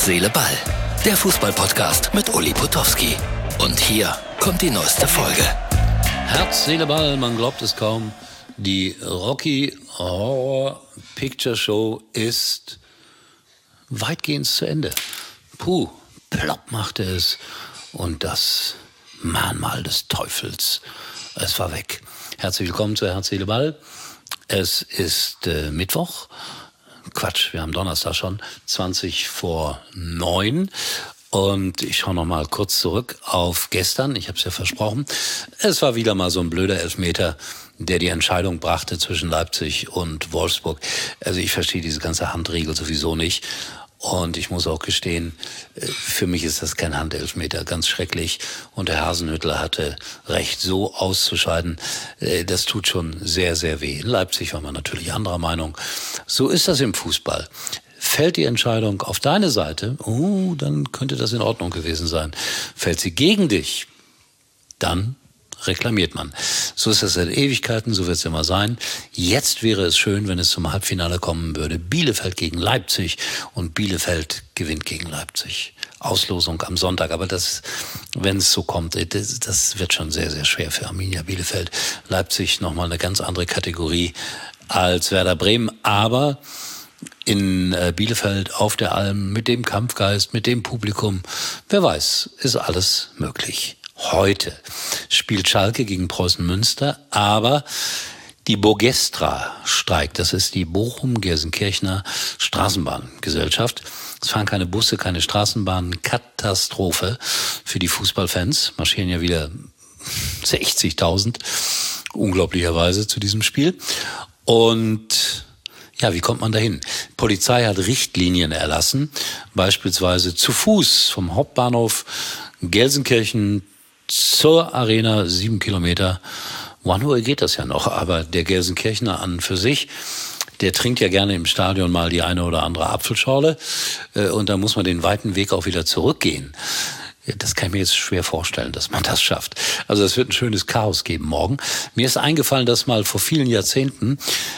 Seele, Ball. Der Fußball-Podcast mit Uli Potowski. Und hier kommt die neueste Folge. Herz, Seele, Ball, man glaubt es kaum. Die Rocky Horror Picture Show ist weitgehend zu Ende. Puh, plopp machte es. Und das Mahnmal des Teufels, es war weg. Herzlich willkommen zu Herz, Seele, Ball. Es ist Mittwoch. Quatsch, wir haben Donnerstag schon, 8:20 und ich schaue noch mal kurz zurück auf gestern, ich habe es ja versprochen. Es war wieder mal so ein blöder Elfmeter, der die Entscheidung brachte zwischen Leipzig und Wolfsburg. Also ich verstehe diese ganze Handregel sowieso nicht. Und ich muss auch gestehen, für mich ist das kein Handelfmeter, ganz schrecklich. Und der Hasenhüttl hatte recht, so auszuscheiden. Das tut schon sehr, sehr weh. In Leipzig war man natürlich anderer Meinung. So ist das im Fußball. Fällt die Entscheidung auf deine Seite, dann könnte das in Ordnung gewesen sein. Fällt sie gegen dich, dann reklamiert man. So ist das seit Ewigkeiten, so wird es immer sein. Jetzt wäre es schön, wenn es zum Halbfinale kommen würde. Bielefeld gegen Leipzig und Bielefeld gewinnt gegen Leipzig. Auslosung am Sonntag, aber das, wenn es so kommt, das wird schon sehr, sehr schwer für Arminia Bielefeld. Leipzig nochmal eine ganz andere Kategorie als Werder Bremen, aber in Bielefeld auf der Alm mit dem Kampfgeist, mit dem Publikum, wer weiß, ist alles möglich. Heute spielt Schalke gegen Preußen Münster, aber die Bogestra streikt. Das ist die Bochum-Gelsenkirchener Straßenbahngesellschaft. Es fahren keine Busse, keine Straßenbahnen. Katastrophe für die Fußballfans. Marschieren ja wieder 60.000, unglaublicherweise, zu diesem Spiel. Und ja, wie kommt man dahin? Die Polizei hat Richtlinien erlassen, beispielsweise zu Fuß vom Hauptbahnhof Gelsenkirchen zur Arena 7 Kilometer. 1 Uhr geht das ja noch, aber der Gelsenkirchener an für sich, der trinkt ja gerne im Stadion mal die eine oder andere Apfelschorle und da muss man den weiten Weg auch wieder zurückgehen. Das kann ich mir jetzt schwer vorstellen, dass man das schafft. Also es wird ein schönes Chaos geben morgen. Mir ist eingefallen, dass mal vor vielen Jahrzehnten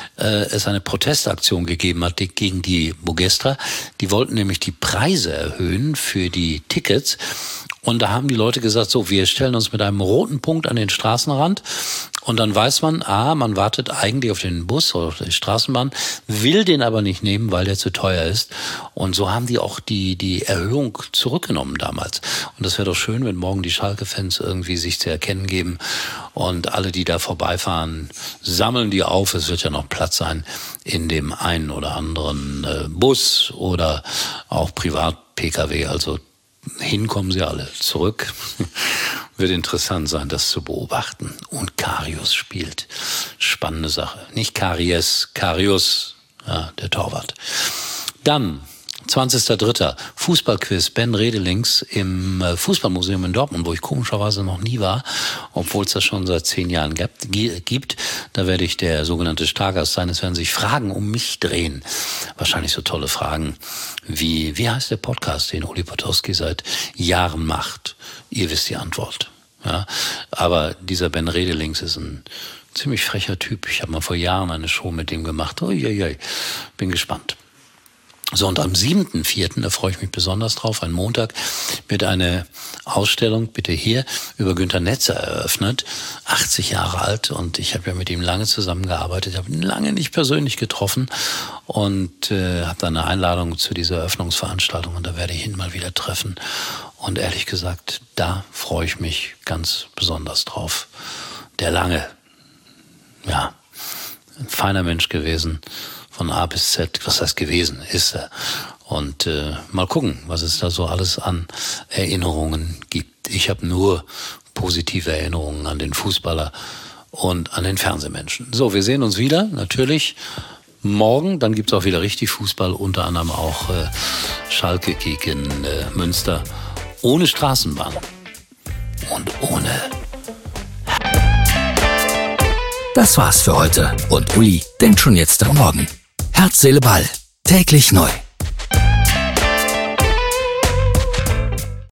es eine Protestaktion gegeben hat gegen die Bogestra. Die wollten nämlich die Preise erhöhen für die Tickets. Und da haben die Leute gesagt, so, wir stellen uns mit einem roten Punkt an den Straßenrand und dann weiß man, man wartet eigentlich auf den Bus oder auf die Straßenbahn, will den aber nicht nehmen, weil der zu teuer ist. Und so haben die auch die Erhöhung zurückgenommen damals. Und das wäre doch schön, wenn morgen die Schalke-Fans irgendwie sich zu erkennen geben und alle, die da vorbeifahren, sammeln die auf. Es wird ja noch Platz sein in dem einen oder anderen Bus oder auch Privat-Pkw, also hinkommen sie alle. Zurück wird interessant sein, das zu beobachten. Und Karius spielt. Spannende Sache. Nicht Karies, Karius, ja, der Torwart. Dann 20.03. Fußballquiz Ben Redelings im Fußballmuseum in Dortmund, wo ich komischerweise noch nie war, obwohl es das schon seit 10 Jahren gibt. Da werde ich der sogenannte Stargast sein. Es werden sich Fragen um mich drehen. Wahrscheinlich so tolle Fragen wie heißt der Podcast, den Uli Potowski seit Jahren macht? Ihr wisst die Antwort. Ja, aber dieser Ben Redelings ist ein ziemlich frecher Typ. Ich habe mal vor Jahren eine Show mit dem gemacht. Uiuiui, bin gespannt. So, und am 7.4., da freue ich mich besonders drauf, ein Montag, wird eine Ausstellung, bitte hier, über Günter Netzer eröffnet, 80 Jahre alt, und ich habe ja mit ihm lange zusammengearbeitet, habe ihn lange nicht persönlich getroffen und habe dann eine Einladung zu dieser Eröffnungsveranstaltung und da werde ich ihn mal wieder treffen. Und ehrlich gesagt, da freue ich mich ganz besonders drauf. Der Lange, ja, ein feiner Mensch gewesen, von A bis Z, was heißt gewesen, ist er. Und mal gucken, was es da so alles an Erinnerungen gibt. Ich habe nur positive Erinnerungen an den Fußballer und an den Fernsehmenschen. So, wir sehen uns wieder, natürlich morgen. Dann gibt's auch wieder richtig Fußball, unter anderem auch Schalke gegen Münster. Ohne Straßenbahn und ohne... Das war's für heute und Uli denkt schon jetzt am Morgen. Herz, Seele, Ball. Täglich neu.